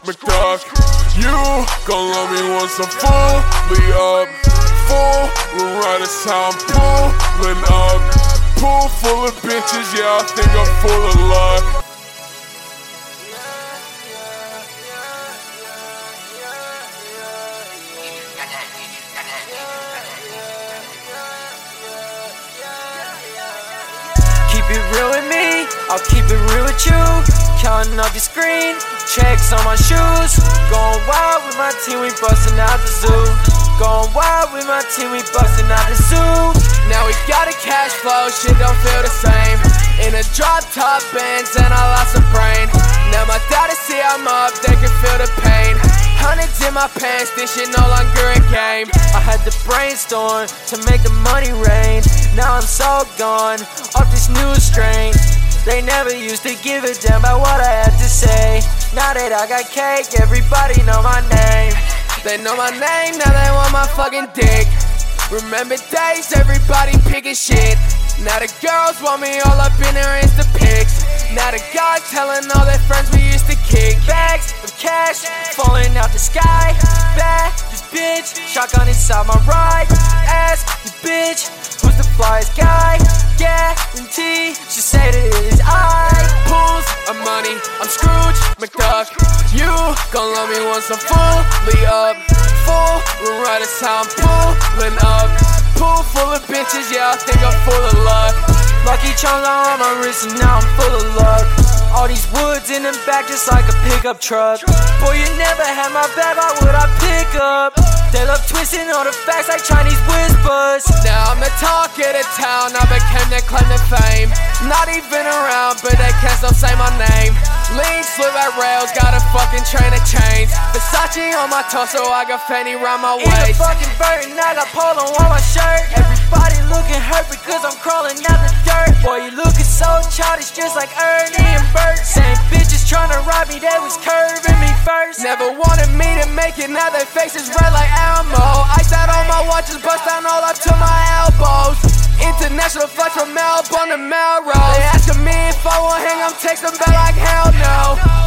McDuck. You gon' love me once I'm fully up. Full, right, that's how I'm pulling up. Pool full of bitches, yeah, I think I'm full of luck. Keep it real with me, I'll keep it real with you. Counting up your screen, checks on my shoes. Going wild with my team, we bustin' out the zoo. Going wild with my team, we bustin' out the zoo. Now we got a cash flow, shit don't feel the same. In a drop top Benz and I lost a brain. Now my daddy see I'm up, they can feel the pain. Hundreds in my pants, this shit no longer a game. I had to brainstorm to make the money rain. Now I'm so gone, off this new strain. They never used to give a damn about what I had to say. Now that I got cake, everybody know my name. They know my name, now they want my fucking dick. Remember days, everybody picking shit. Now the girls want me all up in their Insta pics. Now the guys telling all their friends we used to kick. Bags of cash falling out the sky. Bad, this bitch, shotgun inside my ride. Ask the bitch, who's the flyest guy? Guarantee, she say that it is I. Pools of money, I'm Scrooge McDuck. You gon' love me once I'm fully up. Full, right, that's how I'm pulling up. Pool full of bitches, yeah, I think I'm full of luck. Lucky charms on my wrist and now I'm full of luck. All these woods in the back just like a pickup truck. Boy, you never had my back, why would I pick up? They love twisting all the facts like Chinese whispers. Now I'm the talk of the town, I became the claim to fame. Not even around, but they can't stop saying my name. Lean, slip at rails, got a fucking train of chains. Versace on my torso, I got Fendi round my waist. In the fucking burden, I got polo on my shirt. Everybody looking hurt because I'm crawling out the dirt. Boy, you looking so childish, just like Ernie and Bert. Same bitches trying to rob me, they was curving me first. Never wanted me to make it, now their faces red like Elmo. Ice out on my watches, bust down all up to my elbows. International flights from Melbourne to Melrose. They asking me if I want hang, I'm texting back like hell no.